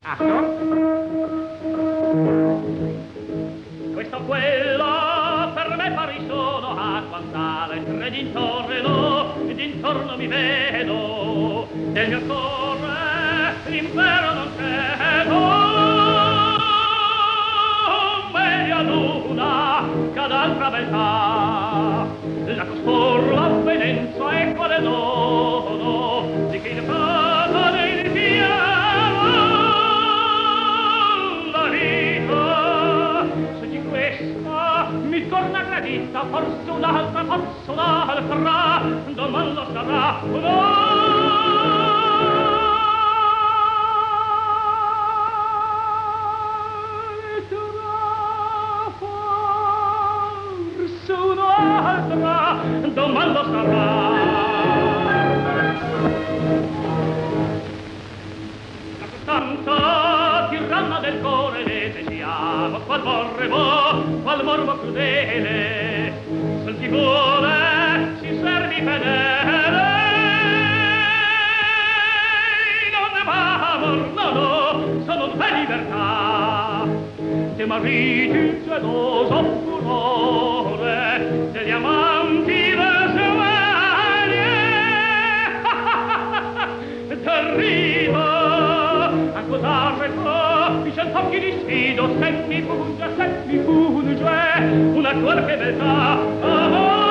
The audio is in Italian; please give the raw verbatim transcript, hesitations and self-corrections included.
Questo quello per me pari sono a quant'ale tre d'intorno e d'intorno mi vedo del mio cuore l'impero non cedo meglio luna che ad altra beltà la costor l'avvenenza e quale dono di chi ne paga del piano la vita se di questa mi torna gradita forse un'altra forse un'altra domanda sarà no domanda sarà la costanza tiranna del cuore desideriamo qual vorremo qual morbo crudele se ti vuole si servi fedele non ne va amor no no sono due libertà de mariti geloso furore degli amanti t'arriva a cosare fa mi c'è occhi di sfido se mi funge se mi funge una qualche beltà ah, ah.